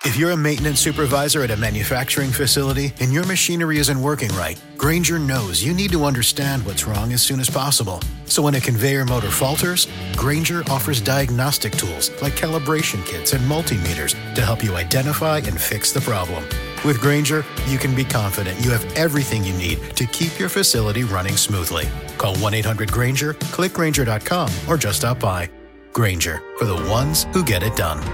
If you're a maintenance supervisor at a manufacturing facility and your machinery isn't working right, Grainger knows you need to understand what's wrong as soon as possible. So when a conveyor motor falters, Grainger offers diagnostic tools like calibration kits and multimeters to help you identify and fix the problem. With Grainger, you can be confident you have everything you need to keep your facility running smoothly. Call 1-800-GRAINGER, click Grainger.com, or just stop by. Grainger, for the ones who get it done.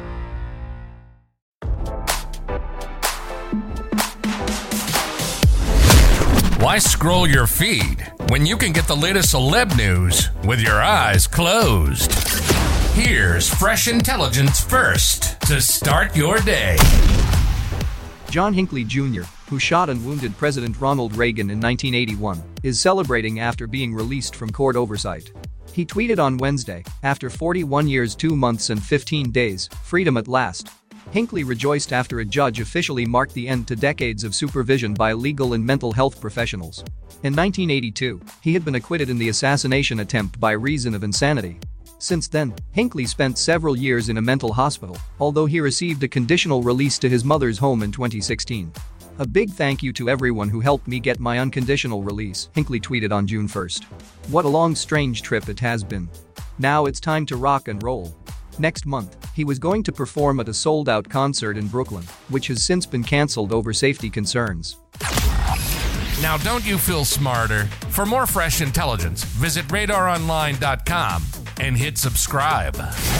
Why scroll your feed when you can get the latest celeb news with your eyes closed? Here's fresh intelligence first to start your day. John Hinckley Jr., who shot and wounded President Ronald Reagan in 1981, is celebrating after being released from court oversight. He tweeted on Wednesday, "After 41 years, 2 months and 15 days, freedom at last." Hinckley rejoiced after a judge officially marked the end to decades of supervision by legal and mental health professionals. In 1982, he had been acquitted in the assassination attempt by reason of insanity. Since then, Hinckley spent several years in a mental hospital, although he received a conditional release to his mother's home in 2016. "A big thank you to everyone who helped me get my unconditional release," Hinckley tweeted on June 1st. "What a long, strange trip it has been. Now it's time to rock and roll." Next month, he was going to perform at a sold-out concert in Brooklyn, which has since been cancelled over safety concerns. Now don't you feel smarter? For more fresh intelligence, visit RadarOnline.com and hit subscribe.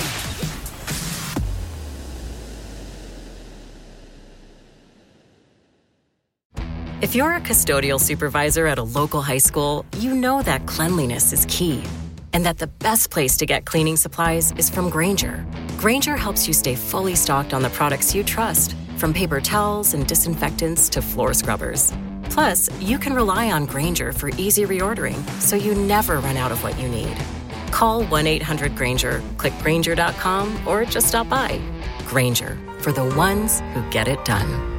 If you're a custodial supervisor at a local high school, you know that cleanliness is key. And that the best place to get cleaning supplies is from Grainger. Grainger helps you stay fully stocked on the products you trust, from paper towels and disinfectants to floor scrubbers. Plus, you can rely on Grainger for easy reordering, so you never run out of what you need. Call 1-800-GRAINGER, click Grainger.com, or just stop by. Grainger, for the ones who get it done.